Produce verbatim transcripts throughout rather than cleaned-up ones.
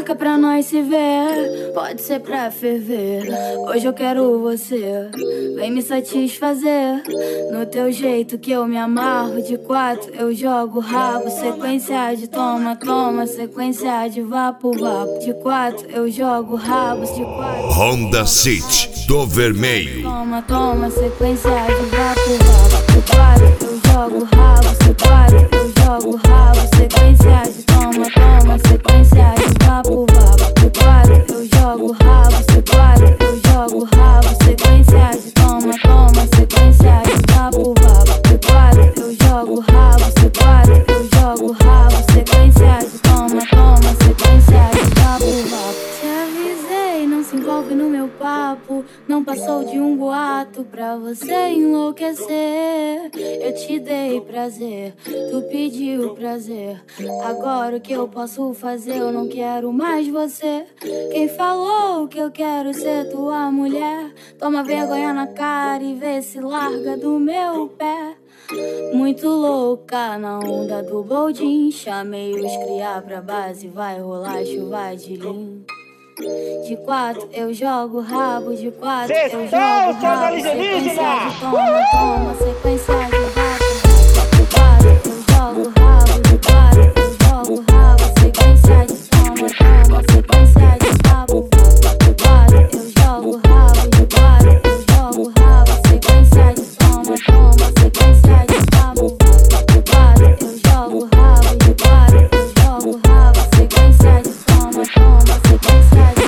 Marca pra nós se ver, pode ser pra ferver. Hoje eu quero você, vem me satisfazer. No teu jeito que eu me amarro. De quatro eu jogo rabo, sequência de toma, toma, sequência de vapo, vapo. De quatro eu jogo rabos, de quatro Honda City do Vermelho. Toma, toma, sequência de vapo, vapo. De quatro eu jogo rabo, de quatro eu jogo rabo, sequência de toma, toma, sequência de vapo, vapo. De quatro eu jogo rabo, de quatro eu jogo rabo, sequência de toma, toma, sequência de vapo, vapo. De quatro eu jogo rabo, de quatro eu jogo rabo, sequência de toma, toma, sequência de vapo, vapo. Te avisei, não se envolve no meu papo. Não passou de um boato pra você enlouquecer. Eu te dei prazer, tu pediu prazer. Agora o que eu posso fazer? Eu não quero mais você. Quem falou que eu quero ser tua mulher? Toma vergonha na cara e vê se larga do meu pé. Muito louca na onda do boldin. Chamei os cria pra base, vai rolar chuva de lim. De quatro eu jogo rabo, de quatro eu jogo rabo, sequência de toma, toma, sequência de vapo. De quatro eu jogo rabo, de quatro eu jogo rabo, sequência de toma, toma, sequência de vapo. De quatro eu jogo rabo, de quatro eu jogo rabo, sequência de toma, toma, sequência de vapo. De quatro eu jogo rabo, de quatro eu jogo rabo, sequência de toma, toma, sequência de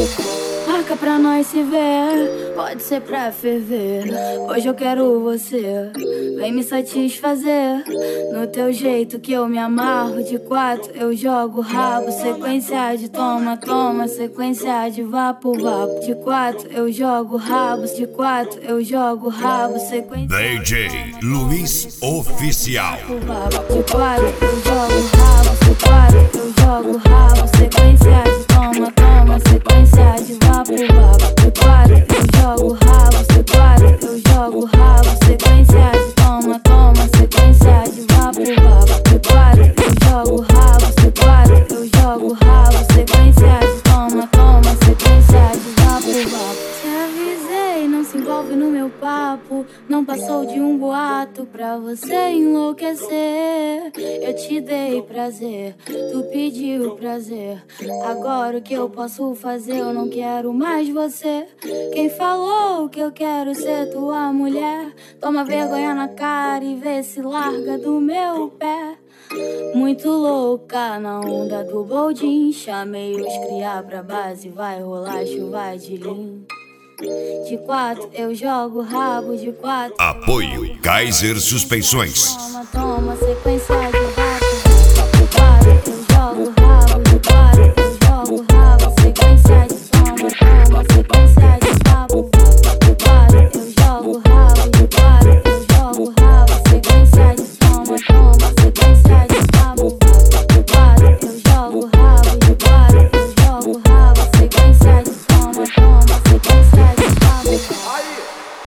Marca pra nós se ver, pode ser pra ferver. Hoje eu quero você, vem me satisfazer. No teu jeito que eu me amarro. De quatro eu jogo rabo, sequência de toma, toma, sequência de vapo, vapo. De quatro eu jogo rabos, de quatro eu jogo rabo, sequência D J Luiz Oficial. De quatro eu jogo rabo, de quatro eu jogo rabo, sequência de toma, toma, sequência de vapo, vapo. De quatro eu jogo rabo, de quatro eu jogo rabo, sequência de toma, toma, sequência de vapo, vapo. De quatro eu jogo rabo, de quatro eu jogo rabo, sequência de toma, toma, sequência de vapo, vapo. Te avisei, não se envolve no meu papo. Não passou de um boato pra você enlouquecer. Eu te dei prazer, tu pediu prazer. Agora o que eu posso fazer? Eu não quero mais você. Quem falou que eu quero ser tua mulher? Toma vergonha na cara e vê se larga do meu pé. Muito louca na onda do boldin. Chamei os cria pra base, vai rolar chuva de lim. De quatro eu jogo rabo, de quatro. Apoio Kaiser Suspensões. Toma, toma, sequência de